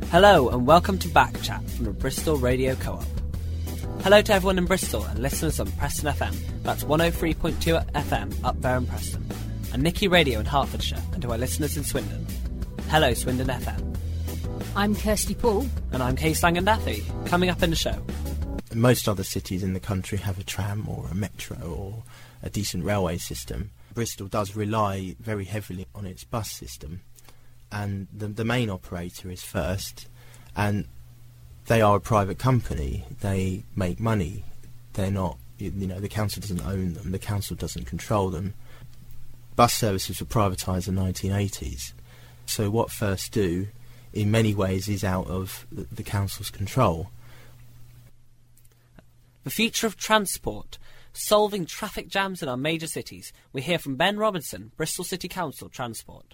Hello and welcome to Backchat from the Bristol Radio Co-op. Hello to everyone in Bristol and listeners on Preston FM, that's 103.2 FM up there in Preston, and Nicky Radio in Hertfordshire, and to our listeners in Swindon. Hello Swindon FM. I'm Kirsty Paul. And I'm Kay Slangendathy. Coming up in the show. Most other cities in the country have a tram or a metro or a decent railway system. Bristol does rely very heavily on its bus system, and the main operator is First, and they are a private company. They make money. They're not, the council doesn't own them, the council doesn't control them. Bus services were privatised in the 1980s, so what First do in many ways is out of the council's control. The future of transport, solving traffic jams in our major cities. We hear from Ben Robinson, Bristol City Council Transport.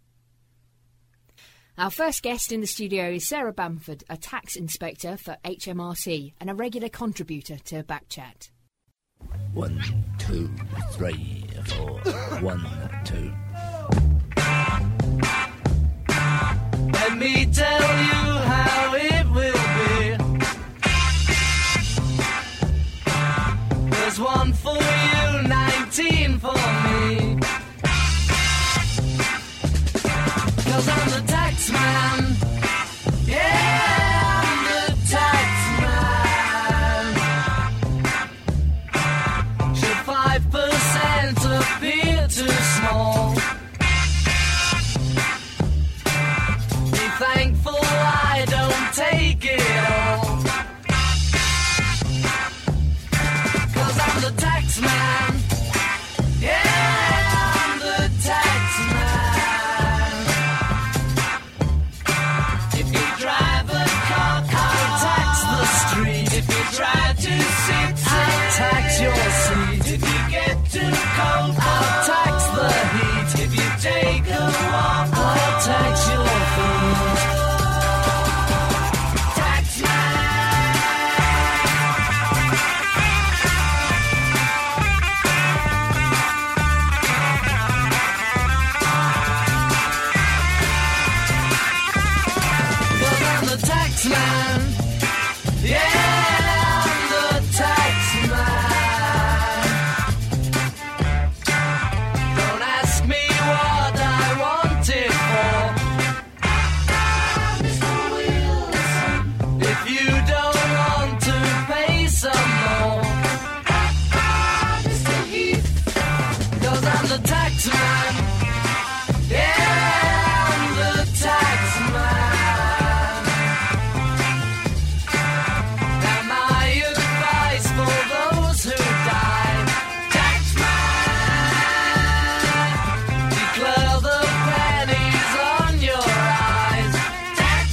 Our first guest in the studio is Sarah Bamford, a tax inspector for HMRC and a regular contributor to Backchat. 1, 2, 3, 4. 1, 2. Let me tell you how it will be. There's 1 for you, 19 for me. 'Cause I'm the tax man. Yeah, I'm the tax man. Should 5% appear too small? Be thankful I don't take it all. 'Cause I'm the tax man. Yeah, I'm the tax man. If you drive a car, I'll tax the street. If you try to sit, I'll tax your seat. If you get too cold, I'll tax the heat. If you take a walk, I'll tax your food. Tax I'm the tax man. Yeah, I'm the tax man. Don't ask me what I want it for. If you don't want to pay some more. 'Cause I'm the tax man. Yeah, I'm the tax man. Now my advice for those who die, tax man, declare the pennies on your eyes, tax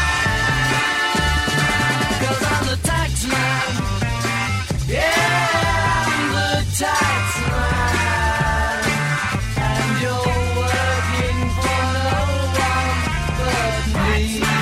man. 'Cause I'm the tax man. Yeah, I'm the tax man. And you're working for no one but me.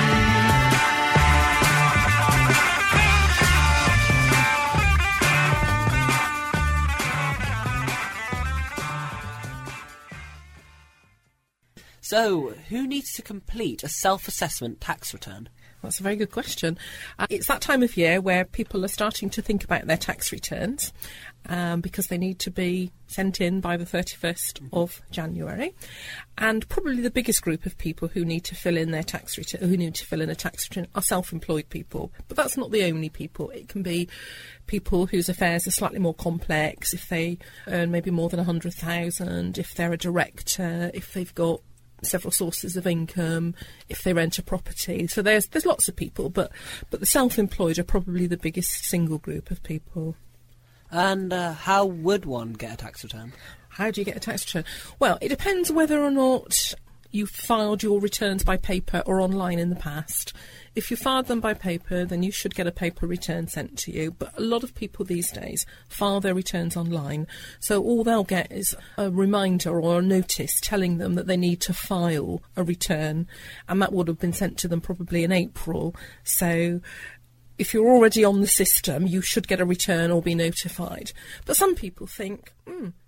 So, who needs to complete a self-assessment tax return? That's a very good question. It's that time of year where people are starting to think about their tax returns because they need to be sent in by the 31st of January. And probably the biggest group of people who need to fill in their tax return, who need to fill in a tax return, are self-employed people. But that's not the only people. It can be people whose affairs are slightly more complex, if they earn maybe more than 100,000, if they're a director, if they've got several sources of income, if they rent a property. So there's lots of people, but the self-employed are probably the biggest single group of people. And how would one get a tax return? How do you get a tax return? Well, it depends whether or not you filed your returns by paper or online in the past. If you filed them by paper, then you should get a paper return sent to you. But a lot of people these days file their returns online. So all they'll get is a reminder or a notice telling them that they need to file a return. And that would have been sent to them probably in April. So if you're already on the system, you should get a return or be notified. But some people think,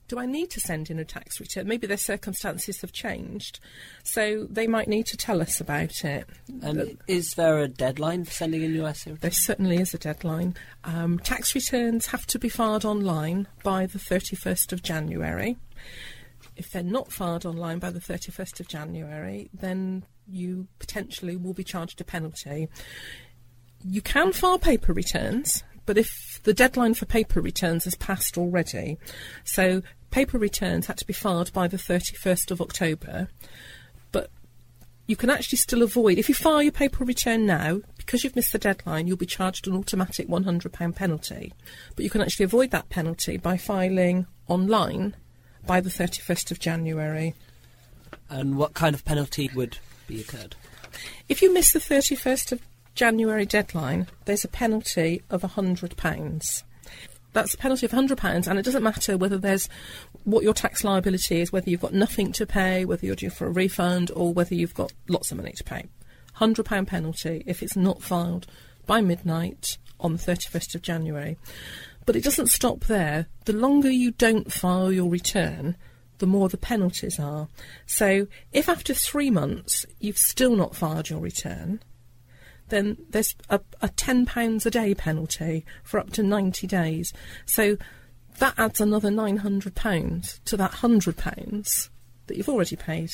do I need to send in a tax return? Maybe their circumstances have changed, so they might need to tell us about it. And is there a deadline for sending in your essay? There certainly is a deadline. Tax returns have to be filed online by the 31st of January. If they're not filed online by the 31st of January, then you potentially will be charged a penalty. You can file paper returns, but if the deadline for paper returns has passed already, so paper returns had to be filed by the 31st of October, but you can actually still avoid, if you file your paper return now, because you've missed the deadline, you'll be charged an automatic £100 penalty. But you can actually avoid that penalty by filing online by the 31st of January. And what kind of penalty would be incurred? If you miss the 31st of January deadline, there's a penalty of £100. That's a penalty of £100, and it doesn't matter whether there's what your tax liability is, whether you've got nothing to pay, whether you're due for a refund, or whether you've got lots of money to pay. £100 penalty if it's not filed by midnight on the 31st of January. But it doesn't stop there. The longer you don't file your return, the more the penalties are. So if after 3 months you've still not filed your return, then there's a £10 a day penalty for up to 90 days. So that adds another £900 to that £100 that you've already paid.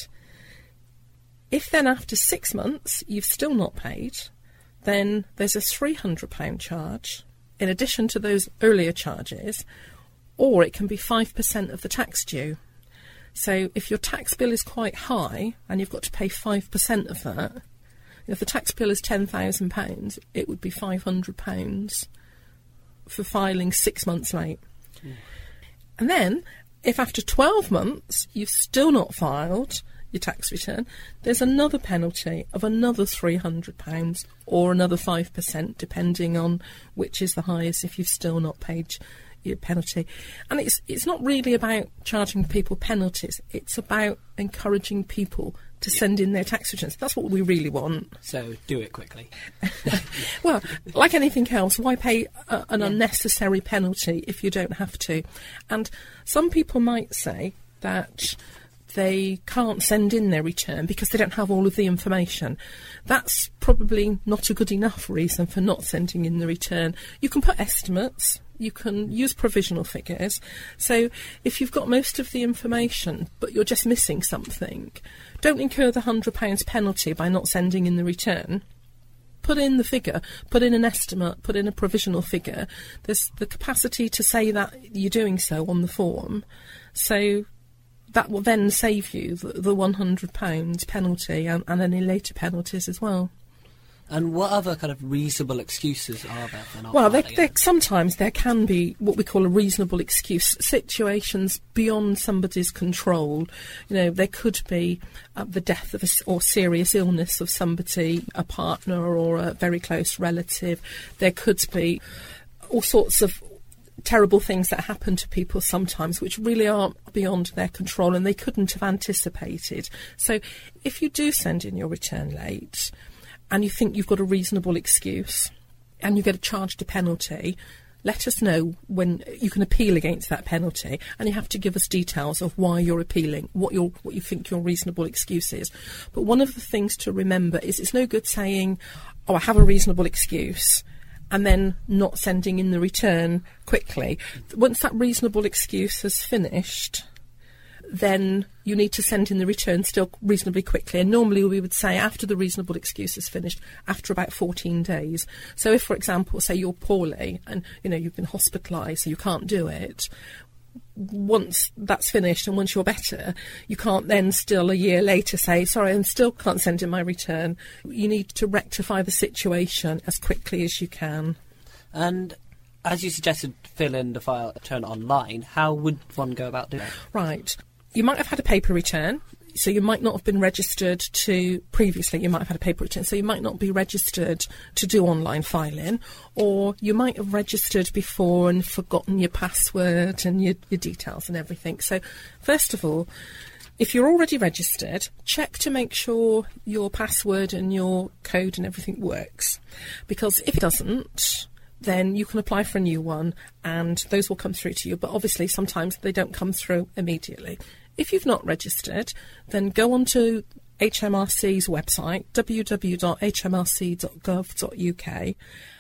If then after 6 months you've still not paid, then there's a £300 charge in addition to those earlier charges, or it can be 5% of the tax due. So if your tax bill is quite high and you've got to pay 5% of that, if the tax bill is £10,000, it would be £500 for filing 6 months late. And then, if after 12 months you've still not filed your tax return, there's another penalty of another £300 or another 5%, depending on which is the highest if you've still not paid your penalty. And it's not really about charging people penalties, it's about encouraging people to send in their tax returns. That's what we really want. So do it quickly. Well, like anything else, why pay an unnecessary penalty if you don't have to? And some people might say that they can't send in their return because they don't have all of the information. That's probably not a good enough reason for not sending in the return. You can put estimates, you can use provisional figures. So if you've got most of the information but you're just missing something, don't incur the £100 penalty by not sending in the return. Put in the figure, put in an estimate, put in a provisional figure. There's the capacity to say that you're doing so on the form. So that will then save you the £100 penalty and any later penalties as well. And what other kind of reasonable excuses are there for not? Well, sometimes there can be what we call a reasonable excuse, situations beyond somebody's control. You know, there could be the death of or serious illness of somebody, a partner or a very close relative. There could be all sorts of terrible things that happen to people sometimes which really are beyond their control and they couldn't have anticipated. So if you do send in your return late and you think you've got a reasonable excuse and you get charged a penalty, let us know when you can appeal against that penalty, and you have to give us details of why you're appealing, what you think your reasonable excuse is. But one of the things to remember is it's no good saying, oh, I have a reasonable excuse, and then not sending in the return quickly. Once that reasonable excuse has finished, then you need to send in the return still reasonably quickly. And normally we would say after the reasonable excuse is finished, after about 14 days. So if, for example, say you're poorly and, you've been hospitalised, so you can't do it, once that's finished and once you're better, you can't then still a year later say, sorry, I still can't send in my return. You need to rectify the situation as quickly as you can. And as you suggested, fill in the file return online, how would one go about doing that? Right. You might have had a paper return, so you might not have been registered to previously. You might have had a paper return, so you might not be registered to do online filing, or you might have registered before and forgotten your password and your details and everything. So first of all, if you're already registered, check to make sure your password and your code and everything works, because if it doesn't, then you can apply for a new one and those will come through to you. But obviously sometimes they don't come through immediately. If you've not registered, then go onto HMRC's website, www.hmrc.gov.uk,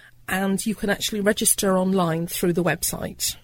and you can actually register online through the website.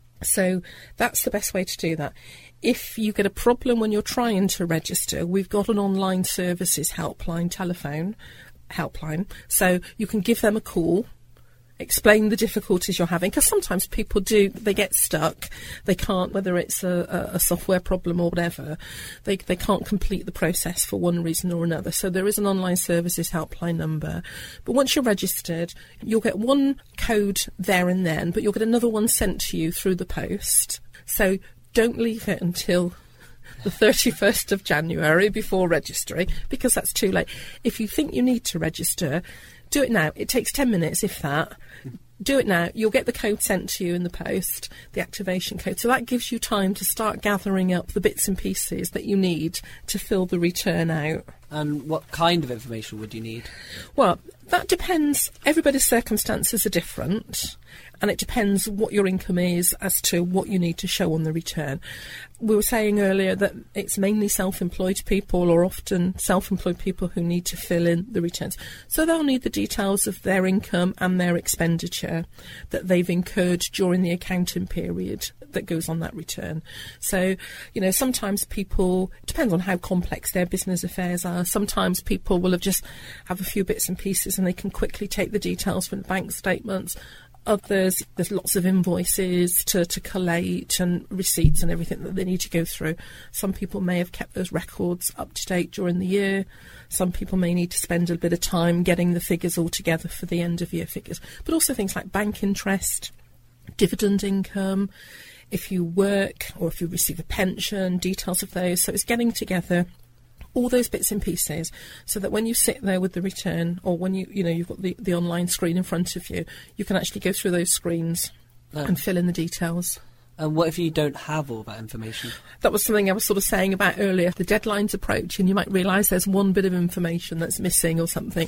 So that's the best way to do that. If you get a problem when you're trying to register, we've got an online services telephone helpline, so you can give them a call, explain the difficulties you're having, because sometimes people they get stuck, they can't, whether it's a software problem or whatever, they can't complete the process for one reason or another. So there is an online services helpline number. But once you're registered, you'll get one code there and then, but you'll get another one sent to you through the post. So don't leave it until the 31st of January before registering, because that's too late. If you think you need to register, do it now. It takes 10 minutes, if that. Do it now. You'll get the code sent to you in the post, the activation code. So that gives you time to start gathering up the bits and pieces that you need to fill the return out. And what kind of information would you need? Well, that depends. Everybody's circumstances are different, and it depends what your income is as to what you need to show on the return. We were saying earlier that it's mainly self-employed people, or often self-employed people, who need to fill in the returns. So they'll need the details of their income and their expenditure that they've incurred during the accounting period that goes on that return. So, sometimes people, it depends on how complex their business affairs are. Sometimes people will have a few bits and pieces and they can quickly take the details from the bank statements. Others, there's lots of invoices to collate and receipts and everything that they need to go through. Some people may have kept those records up to date during the year. Some people may need to spend a bit of time getting the figures all together for the end of year figures. But also things like bank interest, dividend income, if you work or if you receive a pension, details of those. So it's getting together all those bits and pieces so that when you sit there with the return, or when you've got the online screen in front of you, you can actually go through those screens and fill in the details. And what if you don't have all that information? That was something I was sort of saying about earlier. The deadline's approach and you might realise there's one bit of information that's missing or something.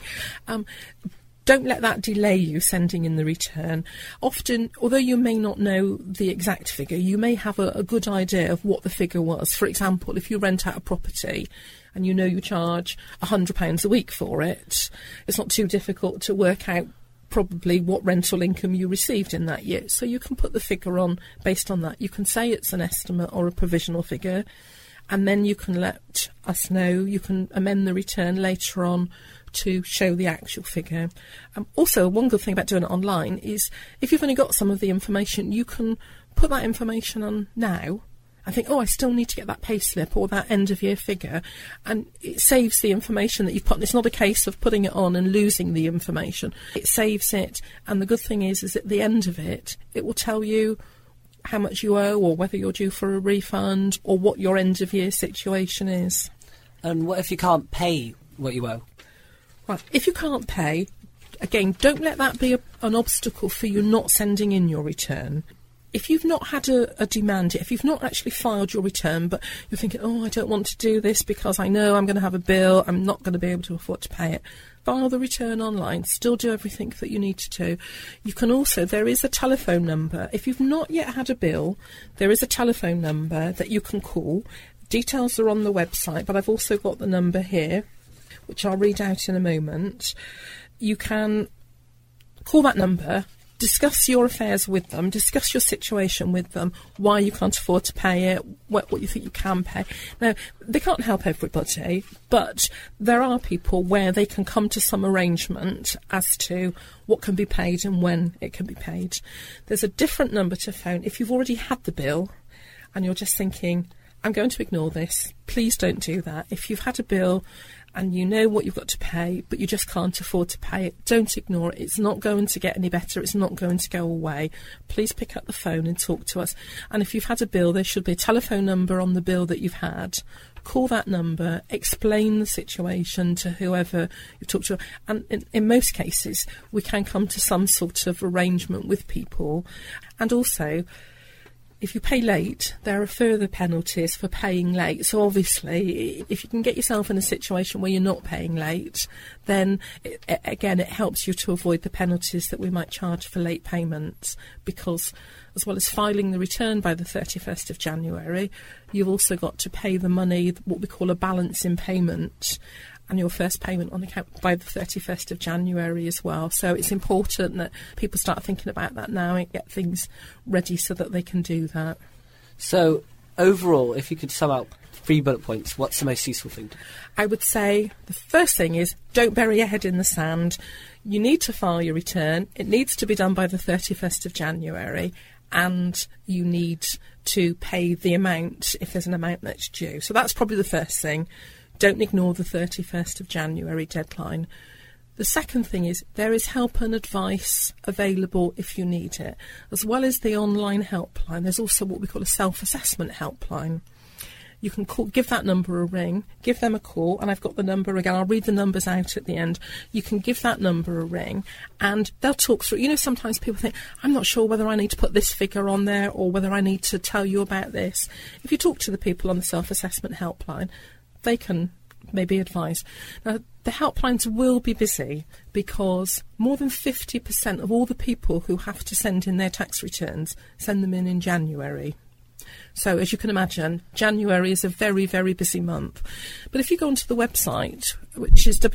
Don't let that delay you sending in the return. Often, although you may not know the exact figure, you may have a good idea of what the figure was. For example, if you rent out a property and you charge £100 a week for it, it's not too difficult to work out probably what rental income you received in that year. So you can put the figure on based on that. You can say it's an estimate or a provisional figure, and then you can let us know. You can amend the return later on to show the actual figure. Also, one good thing about doing it online is if you've only got some of the information, you can put that information on now and think, I still need to get that payslip or that end of year figure, and it saves the information that you've put. It's not a case of putting it on and losing the information. It saves it, and the good thing is at the end of it, it will tell you how much you owe, or whether you're due for a refund, or what your end of year situation is. And what if you can't pay what you owe? Right, if you can't pay, again, don't let that be an obstacle for you not sending in your return. If you've not had a demand, if you've not actually filed your return, but you're thinking, I don't want to do this because I know I'm going to have a bill, I'm not going to be able to afford to pay it, file the return online, still do everything that you need to do. You can also, there is a telephone number. If you've not yet had a bill, there is a telephone number that you can call. Details are on the website, but I've also got the number here, which I'll read out in a moment. You can call that number, discuss your affairs with them, discuss your situation with them, why you can't afford to pay it, what you think you can pay. Now, they can't help everybody, but there are people where they can come to some arrangement as to what can be paid and when it can be paid. There's a different number to phone if you've already had the bill and you're just thinking, I'm going to ignore this. Please don't do that. If you've had a bill and you know what you've got to pay, but you just can't afford to pay it, don't ignore it. It's not going to get any better. It's not going to go away. Please pick up the phone and talk to us. And if you've had a bill, there should be a telephone number on the bill that you've had. Call that number, explain the situation to whoever you've talked to. And in most cases, we can come to some sort of arrangement with people. And also, if you pay late, there are further penalties for paying late. So obviously, if you can get yourself in a situation where you're not paying late, then again, it helps you to avoid the penalties that we might charge for late payments, because as well as filing the return by the 31st of January, you've also got to pay the money, what we call a balance in payment, and your first payment on account by the 31st of January as well. So it's important that people start thinking about that now and get things ready so that they can do that. So, overall, if you could sum up 3 bullet points, what's the most useful thing to do? I would say the first thing is don't bury your head in the sand. You need to file your return. It needs to be done by the 31st of January, and you need to pay the amount if there's an amount that's due. So that's probably the first thing. Don't ignore the 31st of January deadline. The second thing is there is help and advice available if you need it. As well as the online helpline, there's also what we call a self-assessment helpline. You can give that number a ring, give them a call, and I've got the number again. I'll read the numbers out at the end. You can give that number a ring, and they'll talk through. You know, sometimes people think, I'm not sure whether I need to put this figure on there or whether I need to tell you about this. If you talk to the people on the self-assessment helpline, they can maybe advise. Now, the helplines will be busy because more than 50% of all the people who have to send in their tax returns send them in January. So, as you can imagine, January is a very, very busy month. But if you go onto the website, which is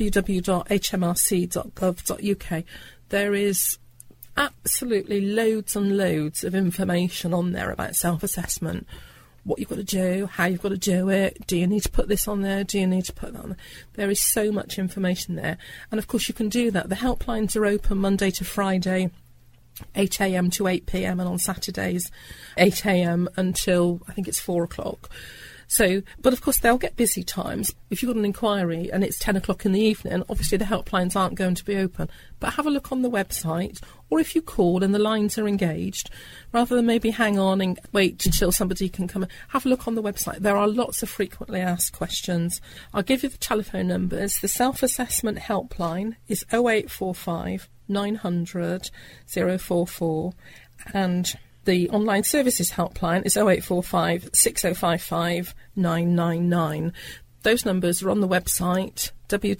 www.hmrc.gov.uk, there is absolutely loads and loads of information on there about self-assessment. What you've got to do, how you've got to do it, do you need to put this on there, do you need to put that on there? There is so much information there. And of course you can do that. The helplines are open Monday to Friday, 8 a.m. to 8 p.m, and on Saturdays 8 a.m. until I think it's 4 o'clock. So, but of course they'll get busy times. If you've got an inquiry and it's 10 o'clock in the evening, obviously the helplines aren't going to be open. But have a look on the website, or if you call and the lines are engaged, rather than maybe hang on and wait until somebody can come, have a look on the website. There are lots of frequently asked questions. I'll give you the telephone numbers. The self-assessment helpline is 0845 900 044, and the online services helpline is 0845 6055 999. Those numbers are on the website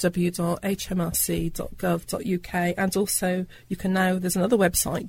www.hmrc.gov.uk, and also you can now, there's another website,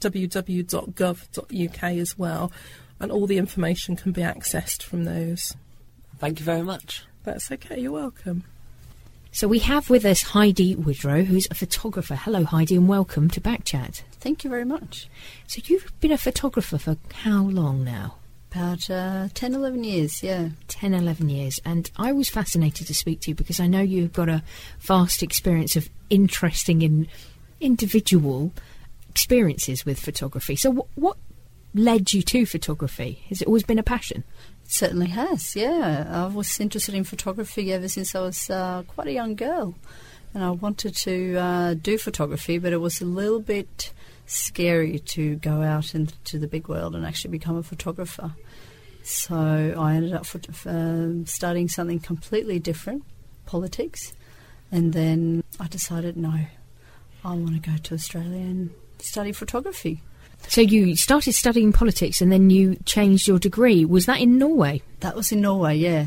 www.gov.uk as well, and all the information can be accessed from those. Thank you very much. That's okay, you're welcome. So we have with us Heidi Woodrow, who's a photographer. Hello, Heidi, and welcome to Backchat. Thank you very much. So you've been a photographer for how long now? About 10, 11 years, yeah. 10, 11 years. And I was fascinated to speak to you because I know you've got a vast experience of interesting individual experiences with photography. So what led you to photography? Has it always been a passion? It certainly has, yeah. I was interested in photography ever since I was quite a young girl. And I wanted to do photography, but it was a little bit scary to go out into the big world and actually become a photographer. So I ended up studying something completely different, politics, and then I decided, no, I want to go to Australia and study photography. So you started studying politics and then you changed your degree. Was that in Norway? That was in Norway, yeah.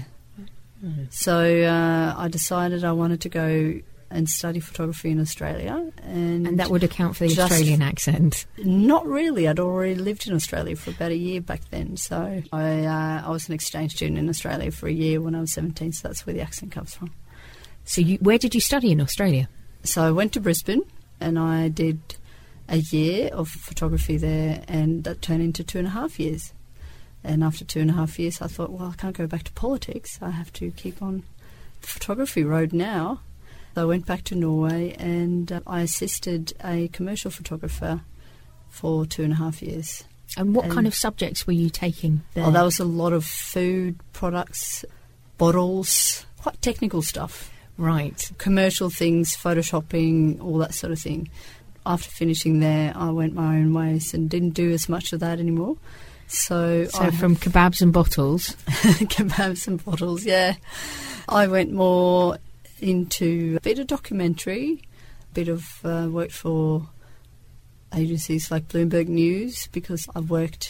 So I decided I wanted to go and study photography in Australia. And that would account for the Australian accent? Not really. I'd already lived in Australia for about a year back then. So I was an exchange student in Australia for a year when I was 17, so that's where the accent comes from. So where did you study in Australia? So I went to Brisbane and I did a year of photography there, and that turned into 2.5 years. And after 2.5 years, I thought, well, I can't go back to politics. I have to keep on the photography road now. So I went back to Norway and I assisted a commercial photographer for 2.5 years. And what kind of subjects were you taking there? Oh, that was a lot of food products, bottles, quite technical stuff. Right. Commercial things, photoshopping, all that sort of thing. After finishing there, I went my own ways and didn't do as much of that anymore. So from kebabs and bottles? Kebabs and bottles, yeah. I went more into a bit of documentary, a bit of worked for agencies like Bloomberg News, because I've worked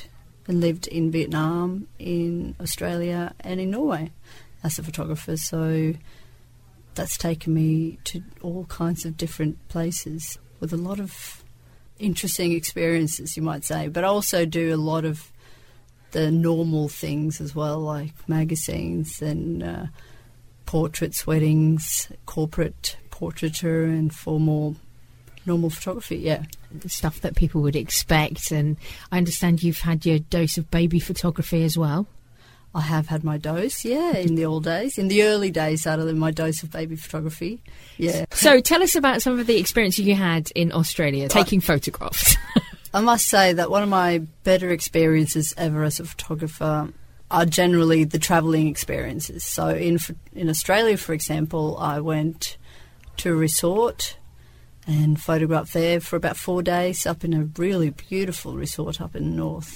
and lived in Vietnam, in Australia and in Norway as a photographer. So that's taken me to all kinds of different places with a lot of interesting experiences, you might say. But I also do a lot of the normal things as well, like magazines and portraits, weddings, corporate portraiture, and for more normal photography, yeah. Stuff that people would expect. And I understand you've had your dose of baby photography as well. I have had my dose, yeah, in the old days. In the early days, out of my dose of baby photography, yeah. So tell us about some of the experiences you had in Australia, taking photographs. I must say that one of my better experiences ever as a photographer are generally the travelling experiences. So in Australia, for example, I went to a resort and photographed there for about 4 days up in a really beautiful resort up in the north.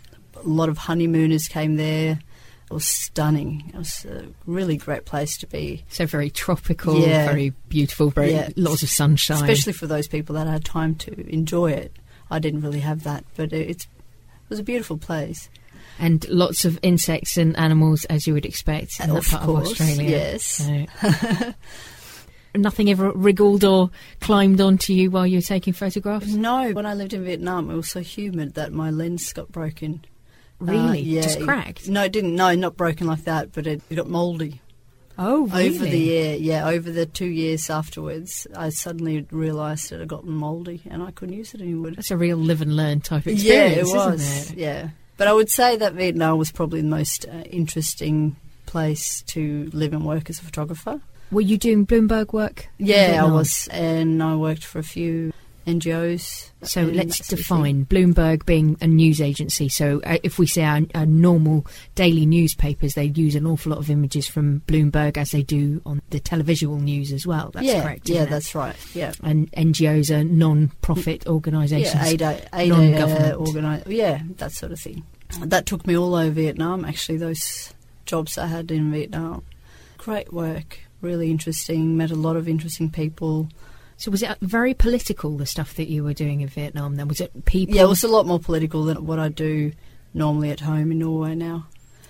A lot of honeymooners came there. It was stunning. It was a really great place to be. So very tropical, very beautiful, lots of sunshine. Especially for those people that had time to enjoy it. I didn't really have that, but it was a beautiful place. And lots of insects and animals, as you would expect in that part of Australia. Yes. So. Nothing ever wriggled or climbed onto you while you were taking photographs? No. When I lived in Vietnam, it was so humid that my lens got broken. Really? Yeah. Just cracked? No, it didn't. No, not broken like that, but it got mouldy. Oh, really? Over the year, yeah, over the 2 years afterwards, I suddenly realised it had gotten mouldy and I couldn't use it anymore. That's a real live and learn type of experience, yeah, it was, isn't it? Yeah. But I would say that Vietnam was probably the most interesting place to live and work as a photographer. Were you doing Bloomberg work? Yeah, I was, and I worked for a few NGOs. So let's define Bloomberg being a news agency. So if we say our normal daily newspapers, they use an awful lot of images from Bloomberg as they do on the televisual news as well. That's correct. Yeah, isn't it? That's right. Yeah. And NGOs are non-profit organisations. Yeah, non-government. Yeah, that sort of thing. That took me all over Vietnam, actually, those jobs I had in Vietnam. Great work, really interesting, met a lot of interesting people. So was it very political, the stuff that you were doing in Vietnam then? Was it people? Yeah, it was a lot more political than what I do normally at home in Norway now.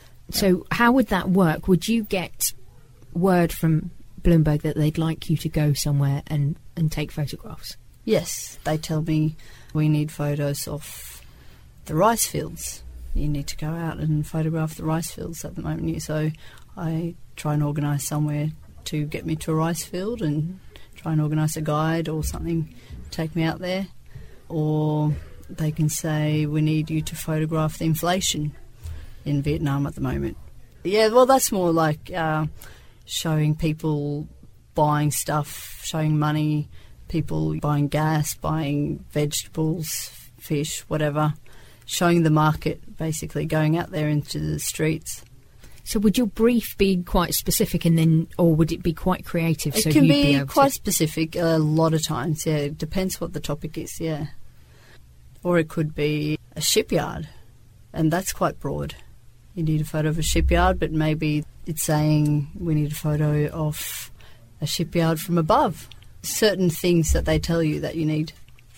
So how would that work? Would you get word from Bloomberg that they'd like you to go somewhere and take photographs? Yes, they tell me we need photos of the rice fields. You need to go out and photograph the rice fields at the moment. So I try and organise somewhere to get me to a rice field and try and organise a guide or something, take me out there. Or they can say, we need you to photograph the inflation in Vietnam at the moment. Yeah, well, that's more like showing people buying stuff, showing money, people buying gas, buying vegetables, fish, whatever. Showing the market, basically, going out there into the streets. So would your brief be quite specific, and then, or would it be quite creative? It can be quite specific a lot of times, yeah. It depends what the topic is, yeah. Or it could be a shipyard, and that's quite broad. You need a photo of a shipyard, but maybe it's saying we need a photo of a shipyard from above. Certain things that they tell you that you need.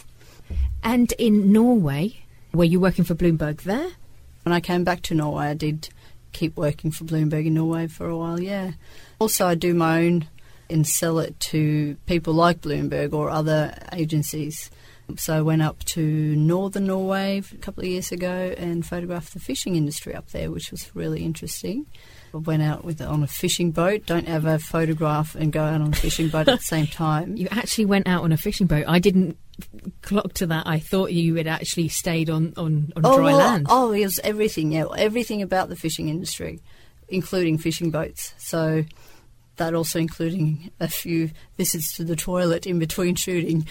And in Norway, were you working for Bloomberg there? When I came back to Norway, I did keep working for Bloomberg in Norway for a while, yeah. Also, I do my own and sell it to people like Bloomberg or other agencies. So I went up to northern Norway a couple of years ago and photographed the fishing industry up there, which was really interesting. I went out on a fishing boat. Don't ever photograph and go out on a fishing boat at the same time. You actually went out on a fishing boat. I didn't clock to that. I thought you had actually stayed on dry land. Oh, it was everything, yeah. Everything about the fishing industry, including fishing boats. So that also including a few visits to the toilet in between shooting.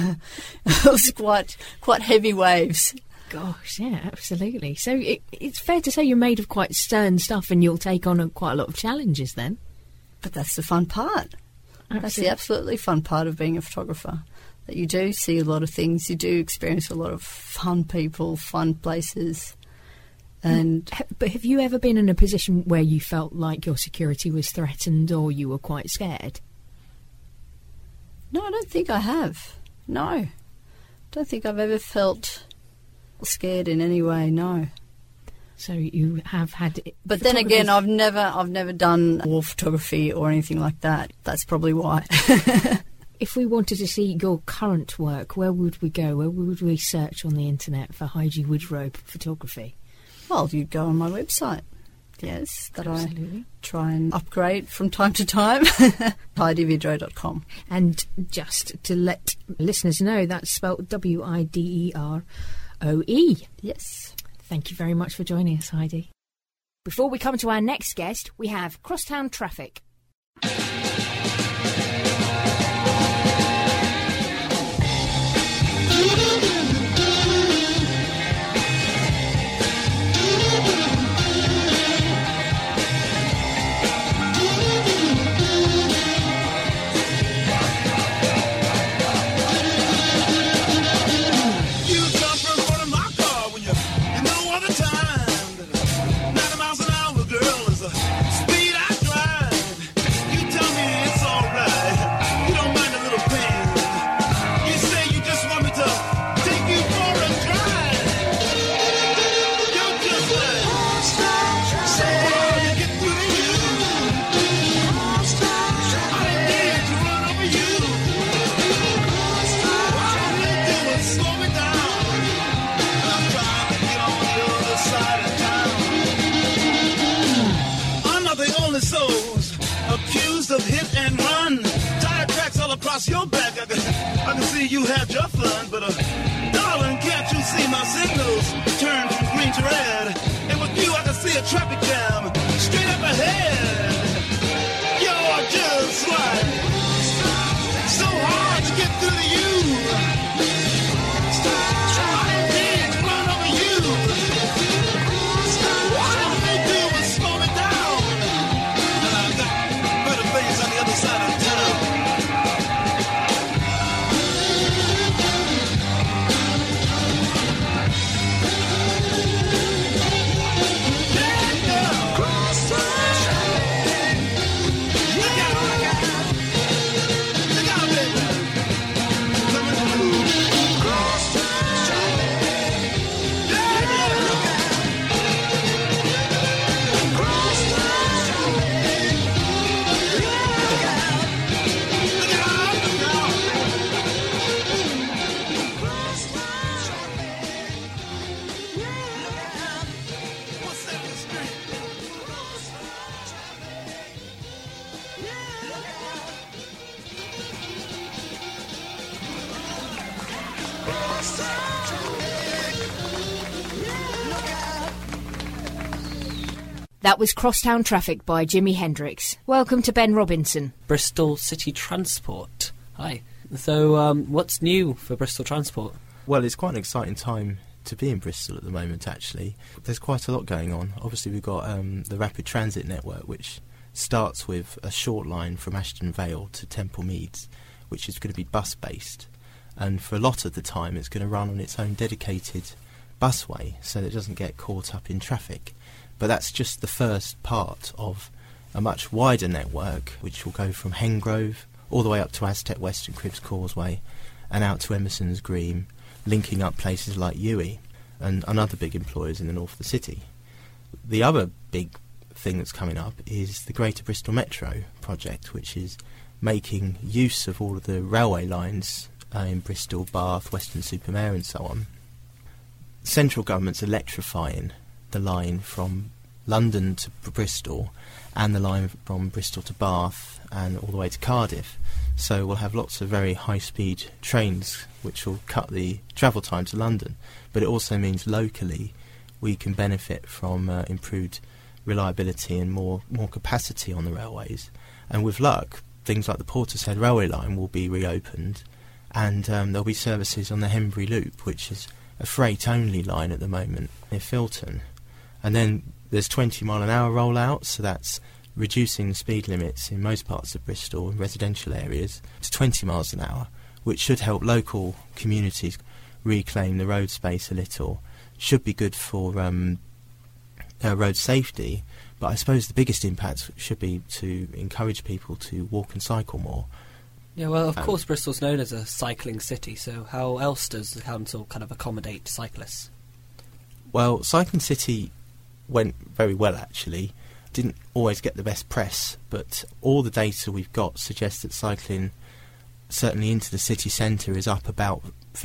It was quite heavy waves. Gosh, yeah, absolutely. So it's fair to say you're made of quite stern stuff and you'll take on quite a lot of challenges then. But that's the fun part. Absolutely. That's the absolutely fun part of being a photographer. That you do see a lot of things, you do experience a lot of fun people, fun places. But have you ever been in a position where you felt like your security was threatened or you were quite scared? No, I don't think I have. No. I don't think I've ever felt scared in any way, no. So you have had. But then again, I've never done war photography or anything like that. That's probably why. If we wanted to see your current work, where would we go? Where would we search on the internet for Heidi Woodrow photography? Well, you'd go on my website. Yes, that Absolutely. I try and upgrade from time to time. HeidiWoodrow.com. And just to let listeners know, that's spelled Wideroe. Yes. Thank you very much for joining us, Heidi. Before we come to our next guest, we have Crosstown Traffic. Your back, I can see you had your fun, but darling, can't you see my signals turn from green to red? And with you, I can see a traffic jam straight up ahead. You're just like so hard to get through to you. I didn't run over you. All they do is slow me down, and I got better things on the other side of town. That was Crosstown Traffic by Jimi Hendrix. Welcome to Ben Robinson. Bristol City Transport. Hi. So, what's new for Bristol Transport? Well, it's quite an exciting time to be in Bristol at the moment, actually. There's quite a lot going on. Obviously, we've got the Rapid Transit Network, which starts with a short line from Ashton Vale to Temple Meads, which is going to be bus-based. And for a lot of the time, it's going to run on its own dedicated busway, so that it doesn't get caught up in traffic. But that's just the first part of a much wider network, which will go from Hengrove all the way up to Aztec West and Cribbs Causeway and out to Emerson's Green, linking up places like Ewey and other big employers in the north of the city. The other big thing that's coming up is the Greater Bristol Metro project, which is making use of all of the railway lines in Bristol, Bath, Weston-super-Mare and so on. The central government's electrifying the line from London to Bristol and the line from Bristol to Bath and all the way to Cardiff. So we'll have lots of very high-speed trains which will cut the travel time to London. But it also means locally we can benefit from improved reliability and more capacity on the railways. And with luck, things like the Portishead railway line will be reopened, and there'll be services on the Henbury Loop, which is a freight-only line at the moment near Filton. And then there's 20-mile-an-hour rollout, so that's reducing the speed limits in most parts of Bristol and residential areas to 20 miles an hour, which should help local communities reclaim the road space a little. Should be good for road safety, but I suppose the biggest impact should be to encourage people to walk and cycle more. Yeah, well, of course, Bristol's known as a cycling city, so how else does the council kind of accommodate cyclists? Well, Cycling City went very well, actually. Didn't always get the best press, but all the data we've got suggests that cycling, certainly into the city centre, is up about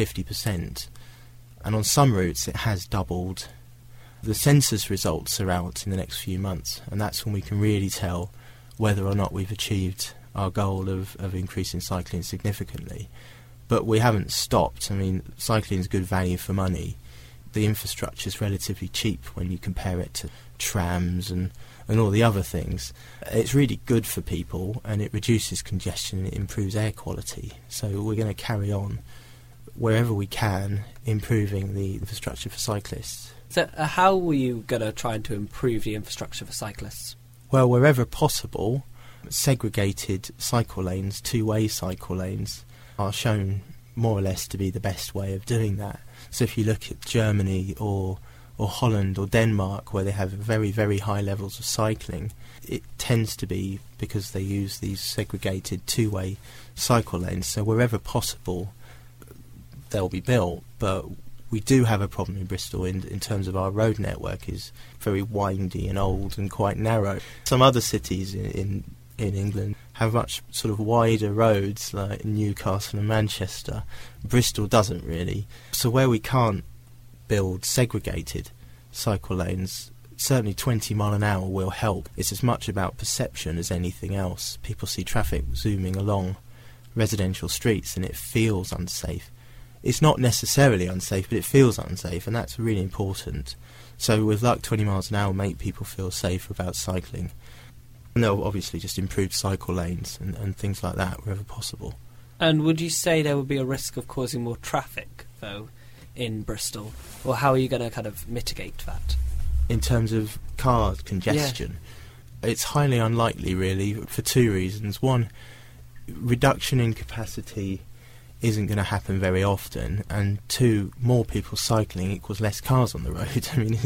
50%. And on some routes it has doubled. The census results are out in the next few months, and that's when we can really tell whether or not we've achieved our goal of increasing cycling significantly. But we haven't stopped. I mean, cycling is good value for money. The infrastructure is relatively cheap when you compare it to trams and all the other things. It's really good for people, and it reduces congestion and it improves air quality. So we're going to carry on wherever we can improving the infrastructure for cyclists. So how were you going to try to improve the infrastructure for cyclists? Well, wherever possible, segregated cycle lanes, two-way cycle lanes, are shown more or less to be the best way of doing that. So if you look at Germany or Holland or Denmark, where they have very, very high levels of cycling, it tends to be because they use these segregated two-way cycle lanes. So wherever possible, they'll be built. But we do have a problem in Bristol in terms of our road network is very windy and old and quite narrow. Some other cities in England have much sort of wider roads, like Newcastle and Manchester. Bristol doesn't really. So where we can't build segregated cycle lanes, certainly 20 mile an hour will help. It's as much about perception as anything else. People see traffic zooming along residential streets and it feels unsafe. It's not necessarily unsafe, but it feels unsafe, and that's really important. So with luck, 20 miles an hour make people feel safe about cycling. And they'll obviously just improve cycle lanes and things like that wherever possible. And would you say there would be a risk of causing more traffic, though, in Bristol? Or how are you going to kind of mitigate that? In terms of car congestion, it's highly unlikely, really, for two reasons. One, reduction in capacity isn't going to happen very often, and two, more people cycling equals less cars on the road. I mean,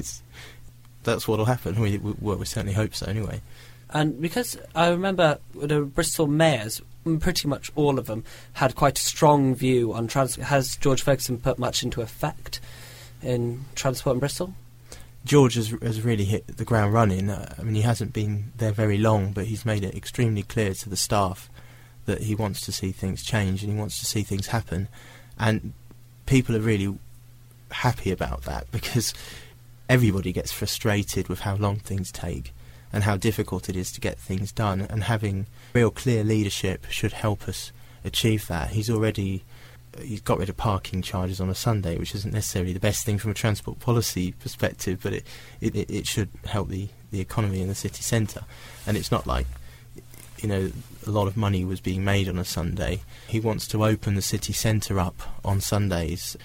that's what will happen. We certainly hope so, anyway. And because I remember the Bristol mayors, pretty much all of them, had quite a strong view on transport. Has George Ferguson put much into effect in transport in Bristol? George has really hit the ground running. I mean, he hasn't been there very long, but he's made it extremely clear to the staff that he wants to see things change and he wants to see things happen. And people are really happy about that, because everybody gets frustrated with how long things take and how difficult it is to get things done, and having real clear leadership should help us achieve that. He's got rid of parking charges on a Sunday, which isn't necessarily the best thing from a transport policy perspective, but it should help the economy in the city centre. And it's not like, you know, a lot of money was being made on a Sunday. He wants to open the city centre up on Sundays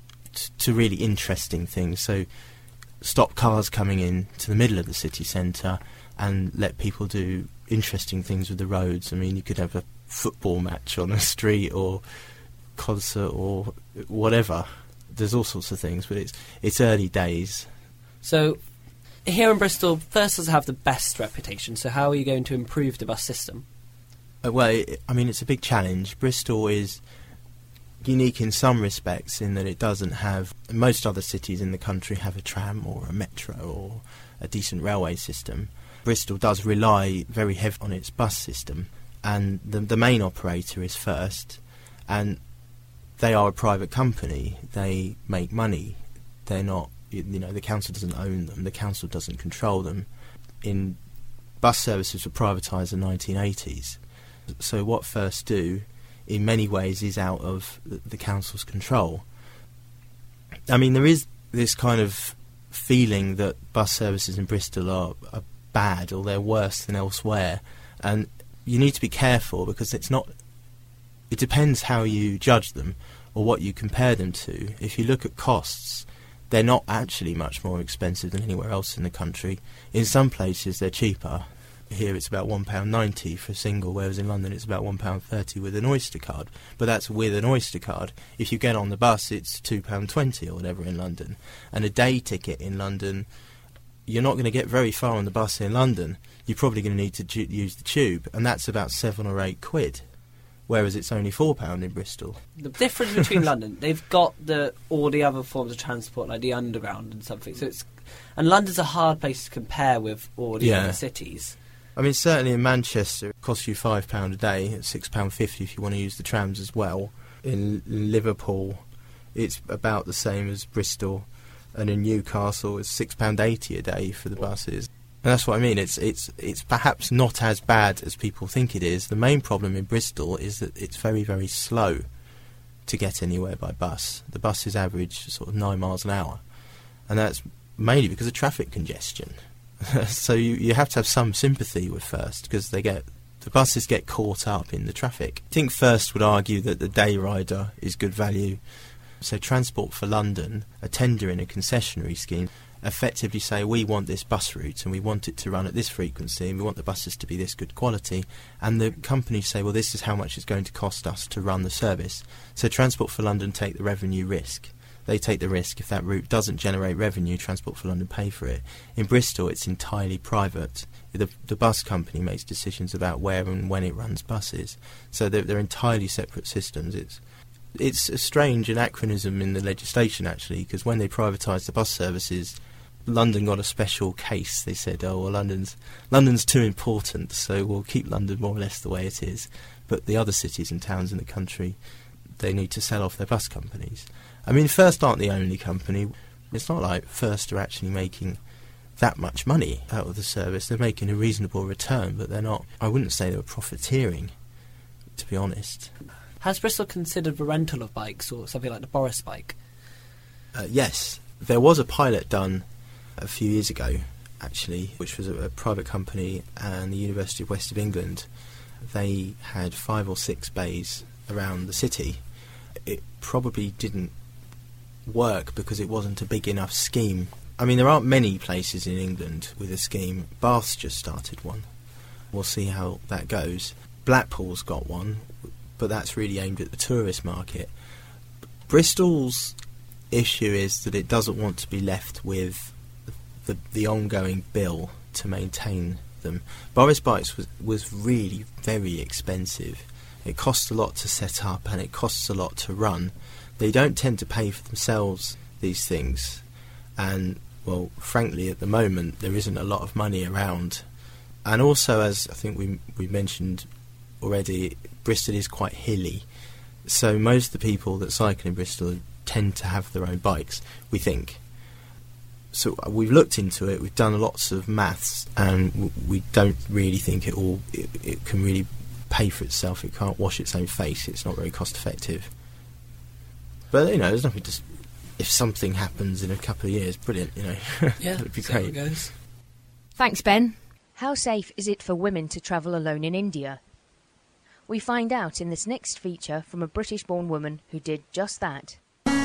to really interesting things. So stop cars coming in to the middle of the city centre and let people do interesting things with the roads. I mean, you could have a football match on a street or concert or whatever. There's all sorts of things, but it's early days. So here in Bristol, first does have the best reputation, so how are you going to improve the bus system? Well, I mean, it's a big challenge. Bristol is unique in some respects in that it doesn't have... Most other cities in the country have a tram or a metro or a decent railway system. Bristol does rely very heavily on its bus system, and the main operator is First, and they are a private company. They make money. They're not... You know, the council doesn't own them. The council doesn't control them. Bus services were privatised in the 1980s. So what First do, in many ways, is out of the council's control. I mean, there is this kind of feeling that bus services in Bristol are bad, or they're worse than elsewhere. And you need to be careful, because it's not... It depends how you judge them or what you compare them to. If you look at costs, they're not actually much more expensive than anywhere else in the country. In some places they're cheaper. Here it's about £1.90 for a single, whereas in London it's about £1.30 with an Oyster card. But that's with an Oyster card. If you get on the bus, it's £2.20 or whatever in London. And a day ticket in London, you're not going to get very far on the bus in London. You're probably going to need to use the tube, and that's about £7 or £8. Whereas it's only £4 in Bristol. The difference between London, they've got all the other forms of transport, like the underground and something. So it's And London's a hard place to compare with all the other cities. I mean, certainly in Manchester, it costs you £5 a day, it's £6.50 if you want to use the trams as well. In Liverpool, it's about the same as Bristol, and in Newcastle, it's £6.80 a day for the buses. And that's what I mean, it's perhaps not as bad as people think it is. The main problem in Bristol is that it's very, very slow to get anywhere by bus. The buses average sort of 9 miles an hour, and that's mainly because of traffic congestion. So you have to have some sympathy with First, because the buses get caught up in the traffic. I think First would argue that the day rider is good value. So Transport for London, a tender in a concessionary scheme, effectively say, we want this bus route and we want it to run at this frequency and we want the buses to be this good quality, and the companies say, well, this is how much it's going to cost us to run the service. So Transport for London take the revenue risk. They take the risk. If that route doesn't generate revenue, Transport for London pay for it. In Bristol, it's entirely private. The bus company makes decisions about where and when it runs buses. So they're entirely separate systems. It's a strange anachronism in the legislation, actually, because when they privatised the bus services, London got a special case. They said, oh, well, London's too important, so we'll keep London more or less the way it is. But the other cities and towns in the country, they need to sell off their bus companies. I mean, First aren't the only company. It's not like First are actually making that much money out of the service. They're making a reasonable return, but they're not. I wouldn't say they were profiteering, to be honest. Has Bristol considered the rental of bikes or something like the Boris bike? Yes. There was a pilot done a few years ago, actually, which was a private company and the University of West of England. They had 5 or 6 bays around the city. It probably didn't work because it wasn't a big enough scheme. I mean, there aren't many places in England with a scheme. Bath's just started one. We'll see how that goes. Blackpool's got one, but that's really aimed at the tourist market. Bristol's issue is that it doesn't want to be left with the ongoing bill to maintain them. Boris Bikes was really very expensive. It costs a lot to set up and it costs a lot to run. They don't tend to pay for themselves, these things. And, well, frankly, at the moment, there isn't a lot of money around. And also, as I think we mentioned already, Bristol is quite hilly. So most of the people that cycle in Bristol tend to have their own bikes, we think. So we've looked into it, we've done lots of maths, and we don't really think it can really pay for itself. It can't wash its own face. It's not very cost effective. But, you know, there's nothing to... If something happens in a couple of years, brilliant, you know. Yeah, that would be see how great. it goes. Thanks, Ben. How safe is it for women to travel alone in India? We find out in this next feature from a British-born woman who did just that.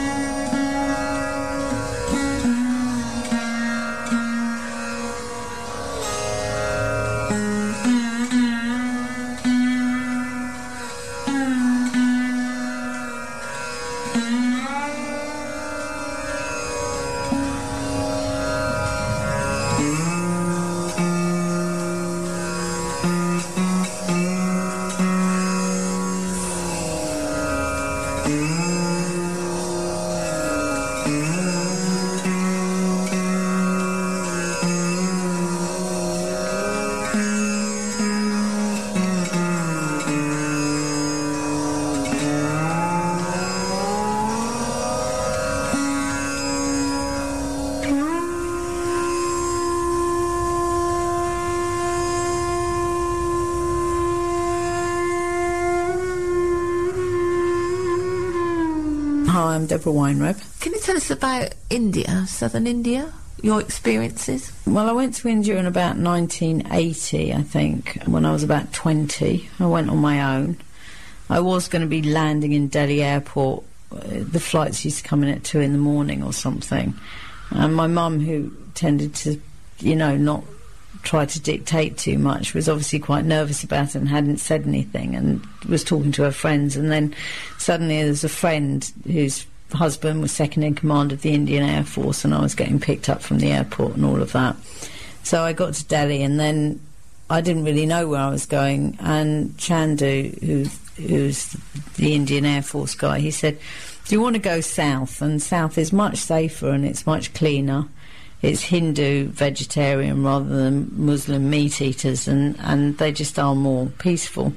Hi, I'm Deborah Weinreb. Can you tell us about India, southern India, your experiences? Well, I went to India in about 1980, I think, when I was about 20. I went on my own. I was going to be landing in Delhi airport. The flights used to come in at 2 in the morning or something. And my mum, who tended to, you know, not try to dictate too much, was obviously quite nervous about it and hadn't said anything and was talking to her friends. And then suddenly there's a friend whose husband was second in command of the Indian Air Force, and I was getting picked up from the airport and all of that. So I got to Delhi, and then I didn't really know where I was going, and Chandu, who's the Indian Air Force guy, he said, do you want to go south? And south is much safer and it's much cleaner. it's Hindu vegetarian rather than Muslim meat eaters, and they just are more peaceful.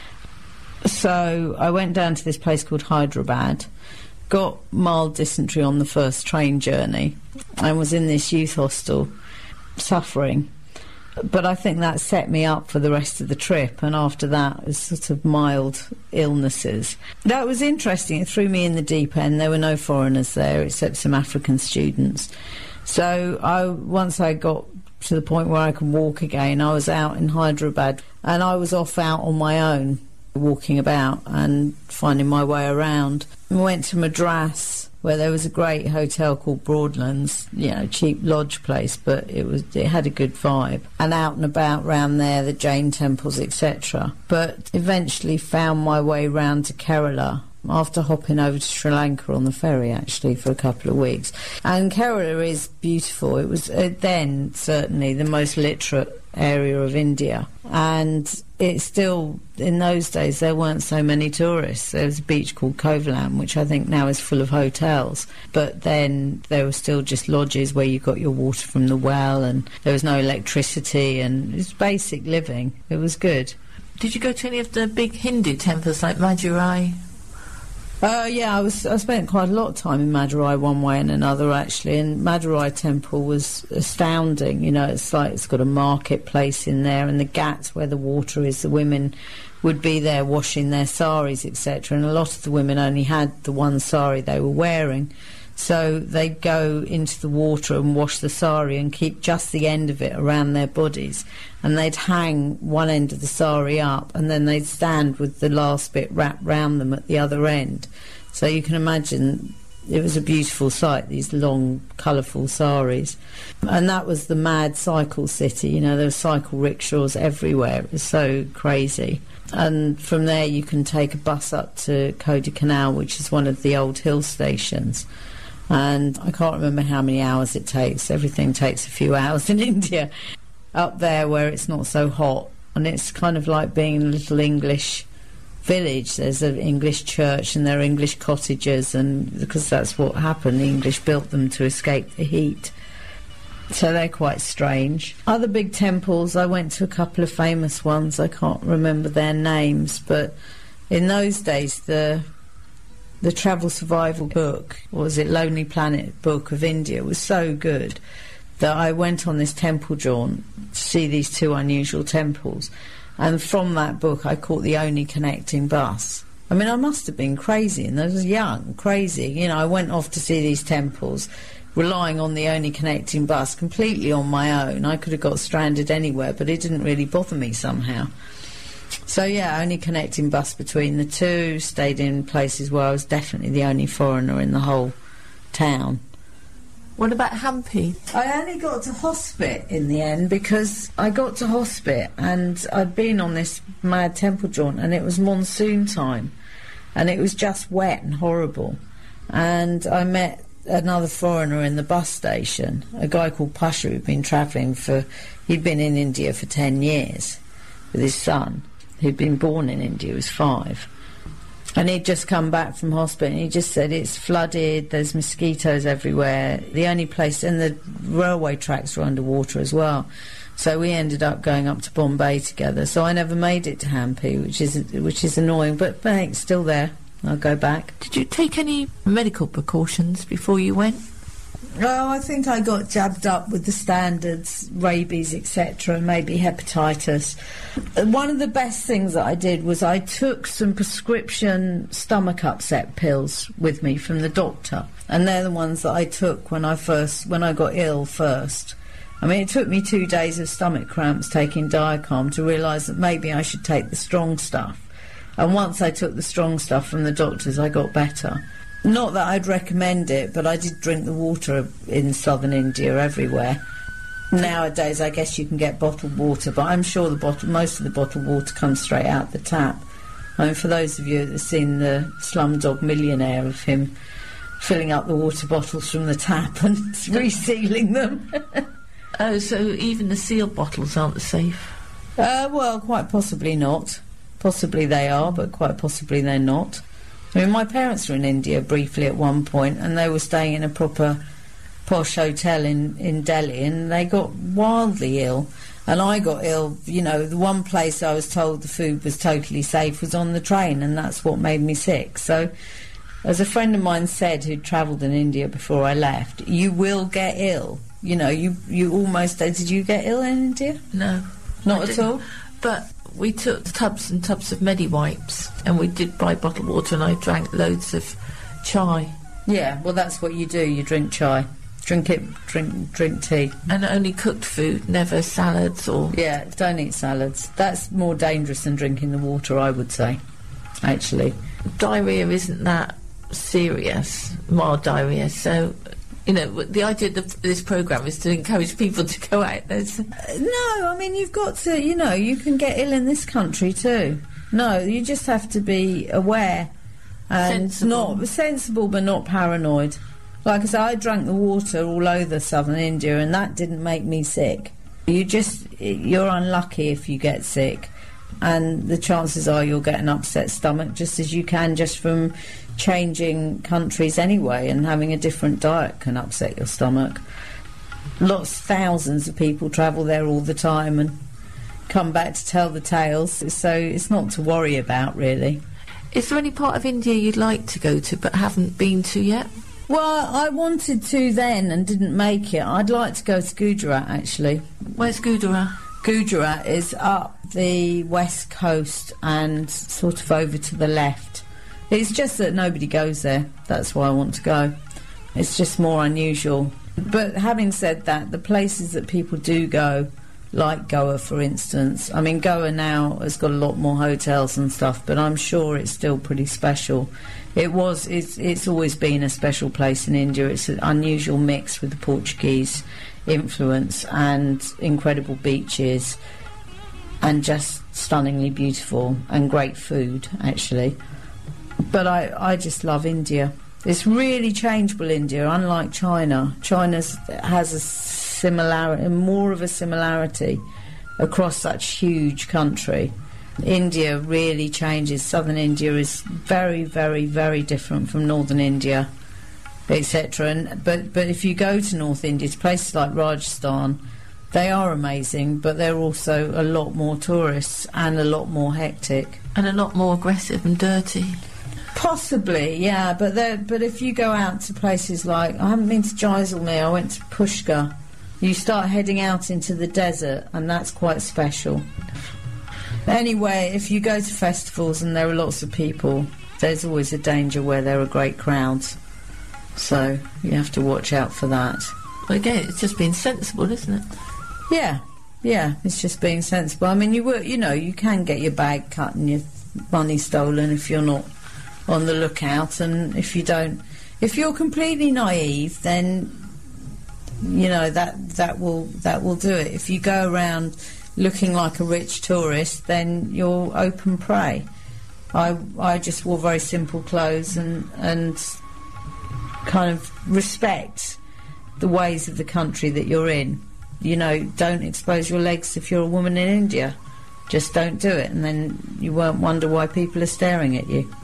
So I went down to this place called Hyderabad, got mild dysentery on the first train journey, and was in this youth hostel suffering. But I think that set me up for the rest of the trip, and after that it was sort of mild illnesses. That was interesting. It threw me in the deep end. There were no foreigners there except some African students. So once I got to the point where I could walk again, I was out in Hyderabad, and I was off out on my own, walking about and finding my way around. I went to Madras, where there was a great hotel called Broadlands, cheap lodge place, but it had a good vibe. And out and about round there, the Jain temples, etc. But eventually found my way round to Kerala after hopping over to Sri Lanka on the ferry, actually, for a couple of weeks. And Kerala is beautiful. It was then certainly the most literate area of India, and it's still, in those days there weren't so many tourists. There was a beach called Kovalam, which I think now is full of hotels, but then there were still just lodges where you got your water from the well, and there was no electricity, and it was basic living. It was good. Did you go to any of the big Hindu temples like Madurai? Yeah, I spent quite a lot of time in Madurai one way and another, actually, and Madurai temple was astounding. It's like it's got a marketplace in there, and the ghats where the water is, the women would be there washing their saris, etc., and a lot of the women only had the one sari they were wearing, so they'd go into the water and wash the sari and keep just the end of it around their bodies, and they'd hang one end of the sari up, and then they'd stand with the last bit wrapped round them at the other end. So you can imagine it was a beautiful sight, these long, colourful saris. And that was the mad cycle city. There were cycle rickshaws everywhere. It was so crazy. And from there you can take a bus up to Kodaikanal, which is one of the old hill stations. And I can't remember how many hours it takes. Everything takes a few hours in India. Up there where it's not so hot, and it's kind of like being in a little English village. There's an English church and there are English cottages, and because that's what happened, the English built them to escape the heat. So they're quite strange. Other big temples, I went to a couple of famous ones. I can't remember their names, but in those days the travel survival book, what was it, Lonely Planet book of India, was so good that I went on this temple jaunt to see these two unusual temples, and from that book I caught the only connecting bus. I mean, I must have been crazy, and I was young, crazy. I went off to see these temples, relying on the only connecting bus, completely on my own. I could have got stranded anywhere, but it didn't really bother me somehow. So yeah, only connecting bus between the two, stayed in places where I was definitely the only foreigner in the whole town. What about Hampi? I only got to Hospit in the end, because I got to Hospit and I'd been on this mad temple jaunt, and it was monsoon time and it was just wet and horrible, and I met another foreigner in the bus station, a guy called Pasha, who'd been travelling he'd been in India for 10 years with his son, who'd been born in India, he was 5. And he'd just come back from hospital, and he just said it's flooded, there's mosquitoes everywhere. The only place, and the railway tracks were underwater as well. So we ended up going up to Bombay together. So I never made it to Hampi, which is annoying, but hey, it's still there. I'll go back. Did you take any medical precautions before you went? Oh, I think I got jabbed up with the standards, rabies, etc., and maybe hepatitis. One of the best things that I did was I took some prescription stomach upset pills with me from the doctor, and they're the ones that I took when I got ill first. I mean, it took me 2 days of stomach cramps taking Diacom to realise that maybe I should take the strong stuff. And once I took the strong stuff from the doctors, I got better. Not that I'd recommend it, but I did drink the water in southern India everywhere. Nowadays, I guess you can get bottled water, but I'm sure most of the bottled water comes straight out the tap. I mean, for those of you that have seen the Slumdog Millionaire, of him filling up the water bottles from the tap and resealing them. Oh, so even the sealed bottles aren't safe? Well, quite possibly not. Possibly they are, but quite possibly they're not. I mean, my parents were in India briefly at one point, and they were staying in a proper posh hotel in Delhi, and they got wildly ill. And I got ill, the one place I was told the food was totally safe was on the train, and that's what made me sick. So, as a friend of mine said who'd travelled in India before I left, you will get ill. You almost... Did you get ill in India? No. Not at all? But we took tubs and tubs of Medi-Wipes, and we did buy bottled water, and I drank loads of chai. Yeah, well, that's what you do. You drink chai. Drink tea. And only cooked food, never salads or... Yeah, don't eat salads. That's more dangerous than drinking the water, I would say, actually. Diarrhoea isn't that serious, mild diarrhoea, so... the idea of this programme is to encourage people to go out there. No, I mean, you've got to, you can get ill in this country too. No, you just have to be aware and sensible but not paranoid. Like I say, I drank the water all over southern India, and that didn't make me sick. You're unlucky if you get sick, and the chances are you'll get an upset stomach, just as you can just from changing countries anyway, and having a different diet can upset your stomach. Thousands of people travel there all the time and come back to tell the tales, so it's not to worry about, really. Is there any part of India you'd like to go to but haven't been to yet? Well, I wanted to then and didn't make it. I'd like to go to Gujarat, actually. Where's Gujarat? Gujarat is up the west coast and sort of over to the left. It's just that nobody goes there. That's why I want to go. It's just more unusual. But having said that, the places that people do go, like Goa, for instance, I mean, Goa now has got a lot more hotels and stuff, but I'm sure it's still pretty special. It's always been a special place in India. It's an unusual mix with the Portuguese influence and incredible beaches and just stunningly beautiful and great food, actually. But I just love India. It's really changeable, India, unlike China. China has a similarity, more of a similarity across such huge country. India really changes. Southern India is very, very, very different from northern India, etc. But if you go to North India, to places like Rajasthan, they are amazing, but they're also a lot more tourists and a lot more hectic. And a lot more aggressive and dirty. Possibly, yeah, but if you go out to places like... I haven't been to Jaisalmer, I went to Pushkar. You start heading out into the desert, and that's quite special. Anyway, if you go to festivals and there are lots of people, there's always a danger where there are great crowds. So you have to watch out for that. Well, again, it's just being sensible, isn't it? Yeah, it's just being sensible. I mean, you can get your bag cut and your money stolen if you're not on the lookout, and if you're completely naive, then that will do it. If you go around looking like a rich tourist, then you're open prey. I just wore very simple clothes and kind of respect the ways of the country that you're in. Don't expose your legs if you're a woman in India. Just don't do it, and then you won't wonder why people are staring at you.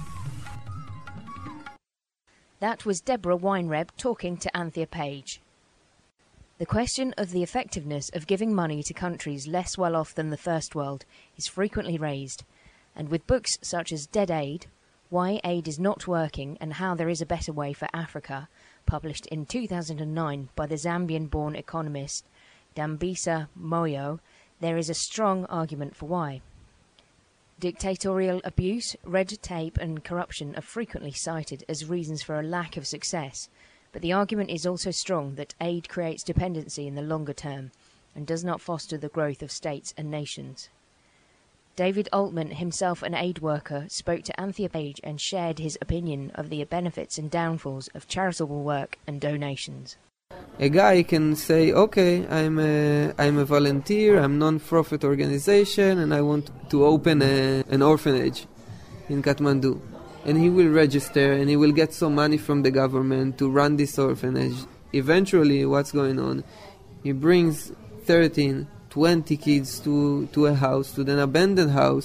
That was Deborah Weinreb talking to Anthea Page. The question of the effectiveness of giving money to countries less well off than the First World is frequently raised, and with books such as Dead Aid, Why Aid is Not Working and How There is a Better Way for Africa, published in 2009 by the Zambian-born economist Dambisa Moyo, there is a strong argument for why. Dictatorial abuse, red tape and corruption are frequently cited as reasons for a lack of success, but the argument is also strong that aid creates dependency in the longer term and does not foster the growth of states and nations. David Altman, himself an aid worker, spoke to Anthea Page and shared his opinion of the benefits and downfalls of charitable work and donations. A guy can say, okay, I'm a volunteer, I'm a non-profit organization, and I want to open an orphanage in Kathmandu. And he will register, and he will get some money from the government to run this orphanage. Eventually, what's going on? He brings 13, 20 kids to a house, to an abandoned house,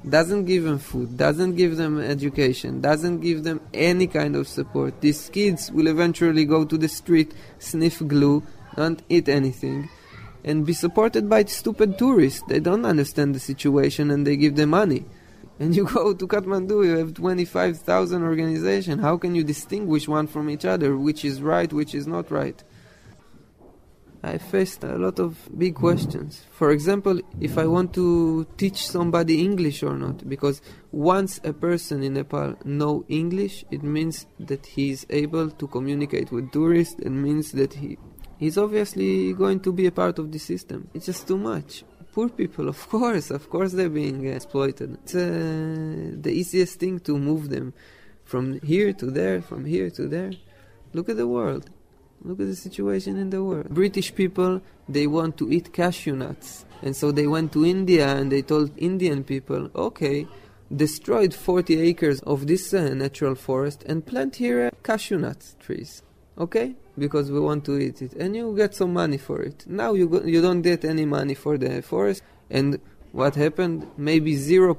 doesn't give them food, doesn't give them education, doesn't give them any kind of support, these kids will eventually go to the street, sniff glue, not eat anything, and be supported by stupid tourists. They don't understand the situation and they give them money. And you go to Kathmandu, you have 25,000 organizations. How can you distinguish one from each other, which is right, which is not right? I faced a lot of big questions. For example, if I want to teach somebody English or not, because once a person in Nepal knows English, it means that he is able to communicate with tourists. It means that he's obviously going to be a part of the system. It's just too much. Poor people, of course they're being exploited. It's the easiest thing to move them from here to there, from here to there. Look at the world. Look at the situation in the world. British people, they want to eat cashew nuts. And so they went to India and they told Indian people, okay, destroyed 40 acres of this natural forest and plant here cashew nut trees. Okay? Because we want to eat it. And you get some money for it. Now you don't get any money for the forest. And what happened? Maybe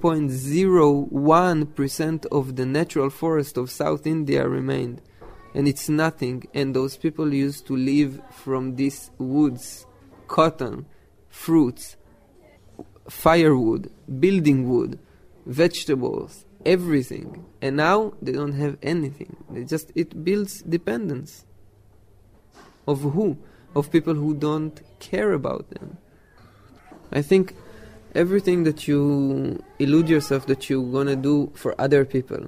0.01% of the natural forest of South India remained. And it's nothing. And those people used to live from these woods, cotton, fruits, firewood, building wood, vegetables, everything. And now they don't have anything. It builds dependence. Of who? Of people who don't care about them. I think everything that you illude yourself that you're gonna do for other people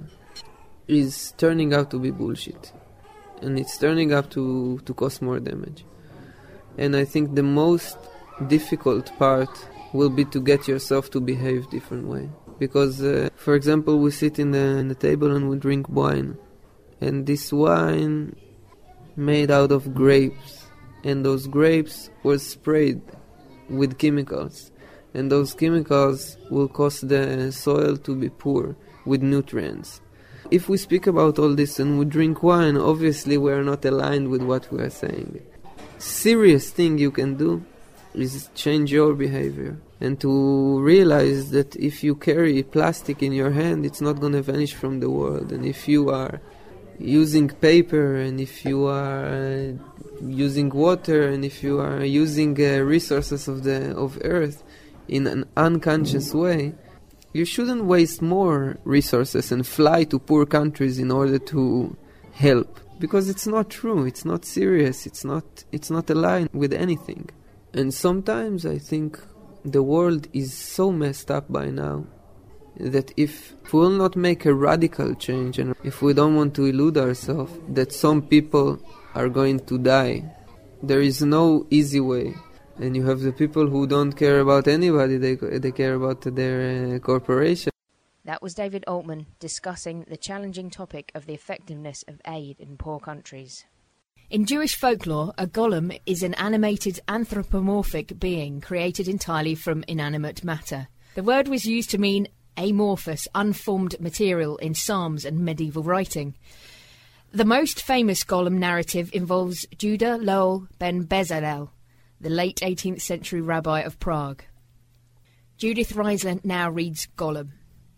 is turning out to be bullshit. And it's turning out to cause more damage. And I think the most difficult part will be to get yourself to behave different way. Because, for example, we sit in the table and we drink wine. And this wine made out of grapes, and those grapes were sprayed with chemicals, and those chemicals will cause the soil to be poor with nutrients. If we speak about all this and we drink wine, obviously we are not aligned with what we are saying. Serious thing you can do is change your behavior and to realize that if you carry plastic in your hand, it's not going to vanish from the world. And if you are using paper, and if you are using water, and if you are using resources of earth in an unconscious way, you shouldn't waste more resources and fly to poor countries in order to help, because it's not true, it's not serious, it's not aligned with anything. And sometimes I think the world is so messed up by now that if we will not make a radical change, and if we don't want to elude ourselves that some people are going to die, there is no easy way. And you have the people who don't care about anybody, they care about their corporation. That was David Altman discussing the challenging topic of the effectiveness of aid in poor countries. In Jewish folklore, a golem is an animated anthropomorphic being created entirely from inanimate matter. The word was used to mean amorphous, unformed material in Psalms and medieval writing. The most famous golem narrative involves Judah Lowell ben Bezalel, the late 18th century rabbi of Prague. Judith Reisler now reads Golem.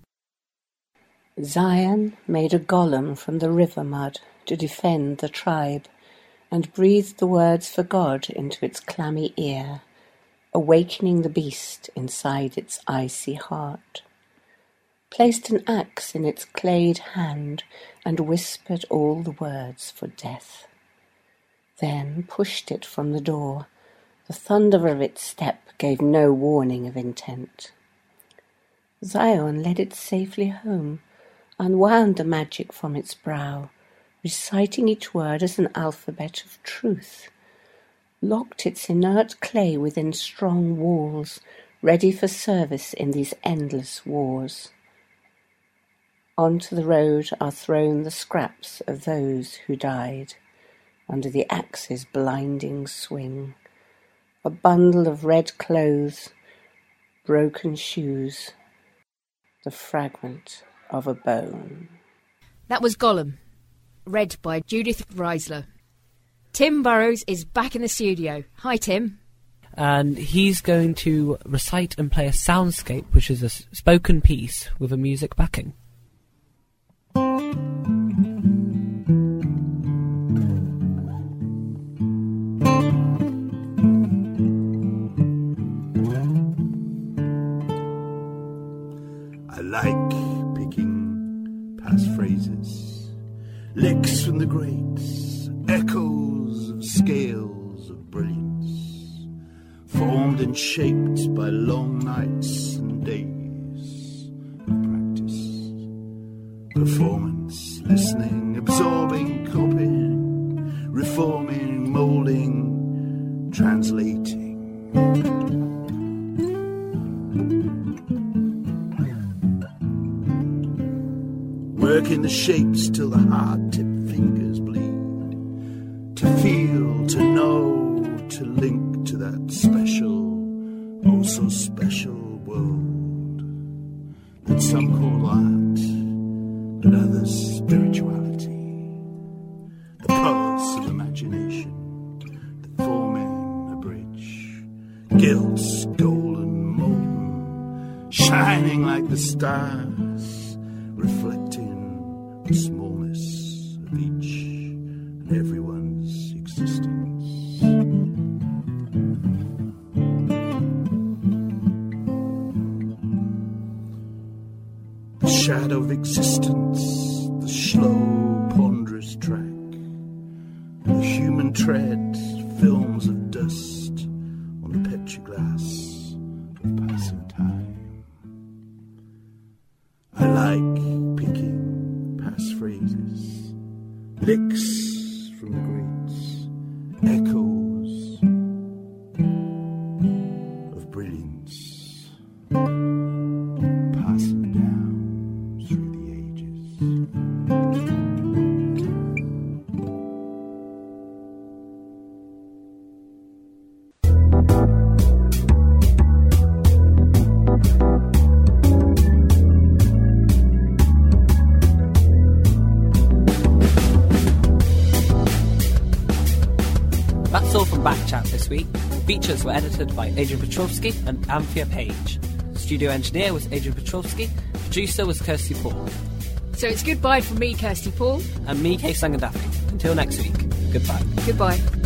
Zion made a golem from the river mud to defend the tribe, and breathed the words for God into its clammy ear, awakening the beast inside its icy heart. Placed an axe in its clayed hand, and whispered all the words for death. Then pushed it from the door. The thunder of its step gave no warning of intent. Zion led it safely home, unwound the magic from its brow, reciting each word as an alphabet of truth, locked its inert clay within strong walls, ready for service in these endless wars. Onto the road are thrown the scraps of those who died, under the axe's blinding swing. A bundle of red clothes, broken shoes, the fragment of a bone. That was Golem, read by Judith Reisler. Tim Burrows is back in the studio. Hi, Tim. and he's going to recite and play a soundscape, which is a spoken piece with a music backing. I like picking past phrases, licks from the greats, echoes of scales of brilliance, formed and shaped by long nights and days of practice, performance, listening, absorbing, copying, reforming, moulding, translating. Working the shapes till the hard-tipped fingers bleed. To feel, to know, to link to that special, oh so special world that some call art, but others spirituality. The pulse of imagination, the forming a bridge. Gilt's golden molten, shining like the stars, reflecting the smallness of each and everyone's existence. The shadow of existence, the slow, ponderous track, the human tread, films of dust on the petroglass of passing time. I like picking past phrases, licks from the greats, echoes of brilliance, passing down through the ages. That's all from Backchat this week. Features were edited by Adrian Petrovsky and Anthea Page. Studio engineer was Adrian Petrovsky. Producer was Kirsty Paul. So it's goodbye from me, Kirsty Paul. And me, Kay Sangandafi. Until next week, goodbye. Goodbye.